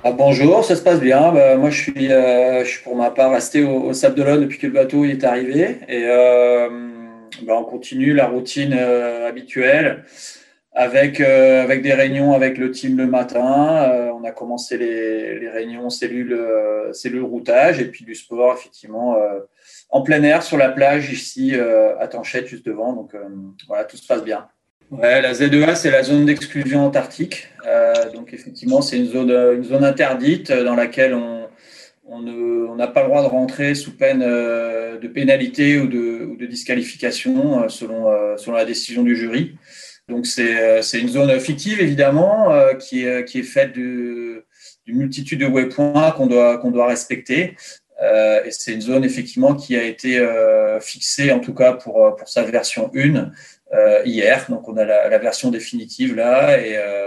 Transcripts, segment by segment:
Bonjour, ça se passe bien. Moi, je suis pour ma part resté au Sable d'Olonne depuis que le bateau il est arrivé. On continue la routine habituelle avec des réunions avec le team le matin. On a commencé les réunions cellules routage et puis du sport, effectivement, en plein air sur la plage ici à Tanchette, juste devant. Voilà, tout se passe bien. Ouais, la ZEA, c'est la zone d'exclusion antarctique. Donc effectivement, c'est une zone interdite dans laquelle on n'a pas le droit de rentrer sous peine de pénalité ou de disqualification selon la décision du jury. Donc c'est une zone fictive évidemment qui est faite d'une multitude de waypoints qu'on doit respecter. Et c'est une zone effectivement qui a été fixée en tout cas pour sa version 1 hier. Donc on a la version définitive là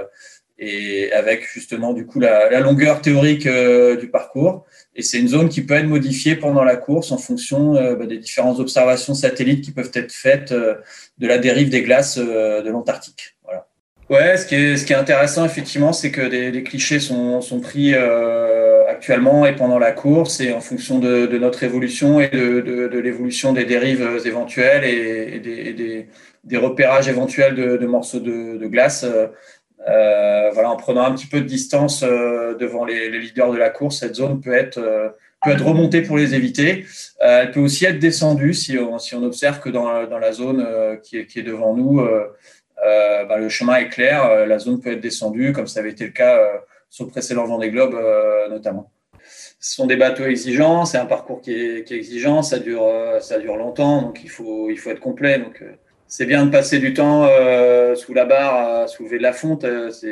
et avec justement du coup la longueur théorique du parcours. Et c'est une zone qui peut être modifiée pendant la course en fonction des différentes observations satellites qui peuvent être faites de la dérive des glaces de l'Antarctique. Voilà. Ouais, ce qui est intéressant effectivement, c'est que des clichés sont pris actuellement et pendant la course et en fonction de notre évolution et de l'évolution des dérives éventuelles et des repérages éventuels de morceaux de glace. Voilà, en prenant un petit peu de distance devant les leaders de la course, cette zone peut être remontée pour les éviter. Elle peut aussi être descendue si on observe que dans la zone qui est devant nous, le chemin est clair. La zone peut être descendue, comme ça avait été le cas sur le précédent Vendée Globe notamment. Ce sont des bateaux exigeants, c'est un parcours qui est exigeant, ça dure longtemps, donc il faut être complet. Donc c'est bien de passer du temps sous la barre à soulever de la fonte.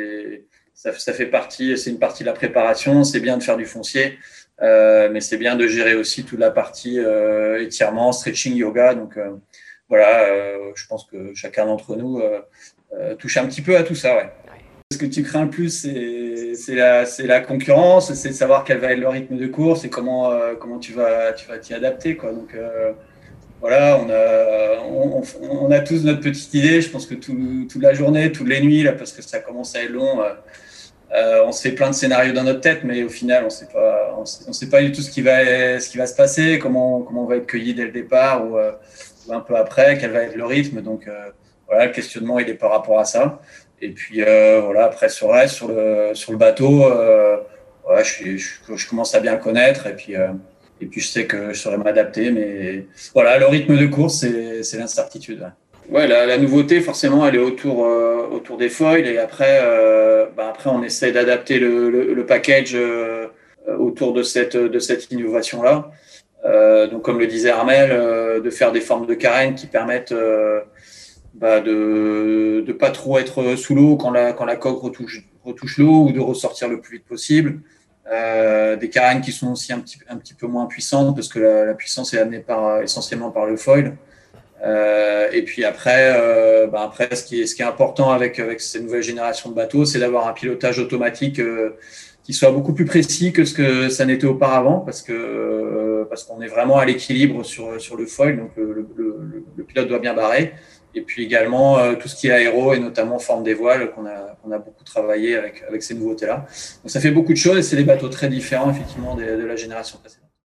Ça fait partie, c'est une partie de la préparation. C'est bien de faire du foncier, mais c'est bien de gérer aussi toute la partie étirement, stretching, yoga. Donc voilà, je pense que chacun d'entre nous touche un petit peu à tout ça. Ouais. Ce que tu crains le plus, c'est la concurrence, c'est de savoir quel va être le rythme de course et comment tu vas t'y adapter, quoi. Donc voilà, on a tous notre petite idée. Je pense que toute la journée, toutes les nuits, là, parce que ça commence à être long, on se fait plein de scénarios dans notre tête, mais au final, on sait pas du tout ce qui va se passer, comment on va être cueilli dès le départ ou un peu après, quel va être le rythme. Donc voilà, le questionnement, il est par rapport à ça. Et puis voilà, après sur le bateau, voilà, je commence à bien le connaître et puis je sais que je saurais m'adapter, mais voilà, le rythme de course, c'est l'incertitude. Ouais, la nouveauté, forcément, elle est autour des foils et après on essaie d'adapter le package autour de cette innovation-là. Donc comme le disait Armel, de faire des formes de carène qui permettent de pas trop être sous l'eau quand la coque retouche l'eau ou de ressortir le plus vite possible. Des carènes qui sont aussi un petit peu moins puissantes parce que la puissance est amenée essentiellement par le foil. Et puis après, ce qui est important avec ces nouvelles générations de bateaux, c'est d'avoir un pilotage automatique qui soit beaucoup plus précis que ce que ça n'était auparavant parce qu'on est vraiment à l'équilibre sur le foil, donc le pilote doit bien barrer. Et puis également tout ce qui est aéro et notamment forme des voiles qu'on a beaucoup travaillé avec ces nouveautés-là. Donc ça fait beaucoup de choses et c'est des bateaux très différents effectivement de la génération précédente.